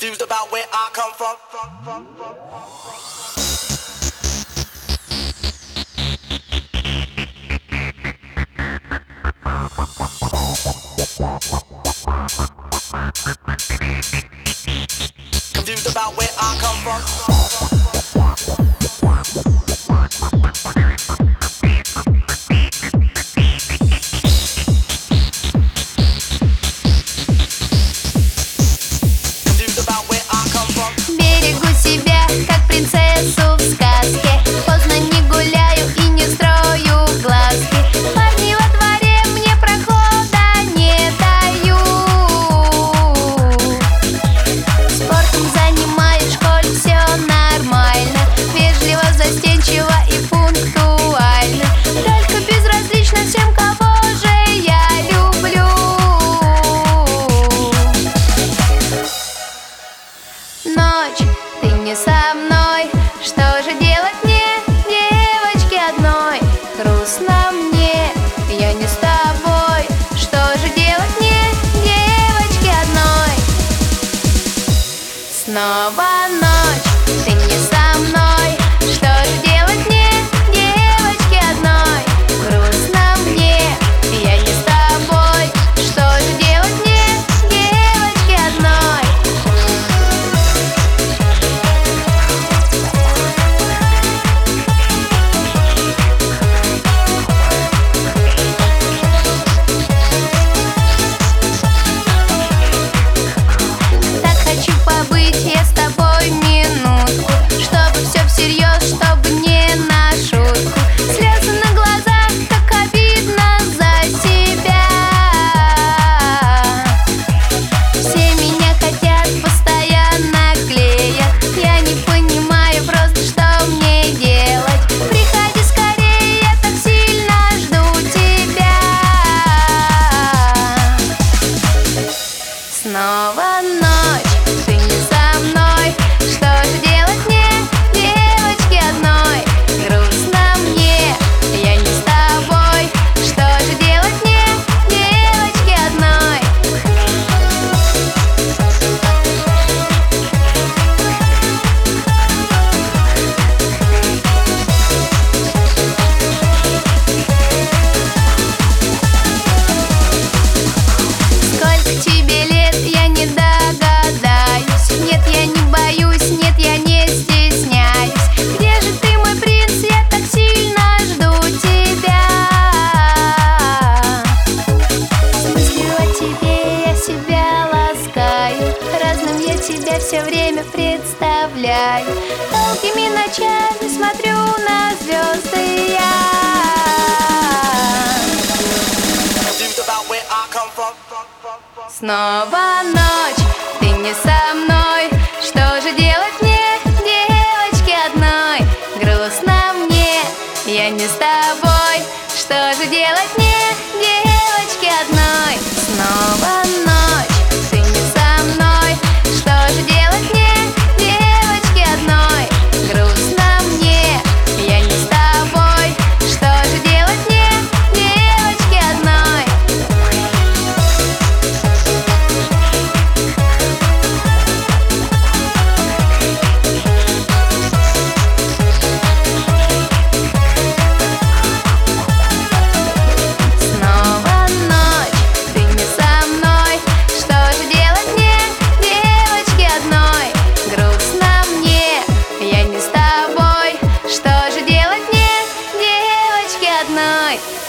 Confused about where I come from. Confused about where I come from. Ночь, ты не со мной, что же делать мне, девочке одной? Грустно мне, я не с тобой, что же делать мне, девочке одной? Снова ночь, ты не со мной, что же делать мне, девочке одной? Грустно мне, я не с тобой, что же делать мне, девочке одной? Побыть я с тобой минутку, чтобы все всерьез, чтобы не на шутку. Слезы на глазах, так обидно за себя. Все меня хотят, постоянно клеят. Я не понимаю просто, что мне делать. Приходи скорее, я так сильно жду тебя. Снова ночь. Ты не со мной, что же делать мне, девочке одной? Грустно мне, я не с тобой, что же делать мне, девочке одной? Сколько тебе лет, я не догадаюсь. Нет, я не боюсь, нет, я не стесняюсь. Где же ты, мой принц, я так сильно жду тебя. С мыслью о тебе я себя ласкаю. Разным я тебя все время представляю. Долгими ночами смотрю на звезды я. Снова ночь, ты не со мной, что же делать мне, девочке одной? Грустно мне, я не с тобой, что же делать мне, девочке одной? Снова ночь, ты не со мной, что же делать мне, девочке одной? Грустно мне, я не с тобой, что же делать мне, девочке одной? Одной.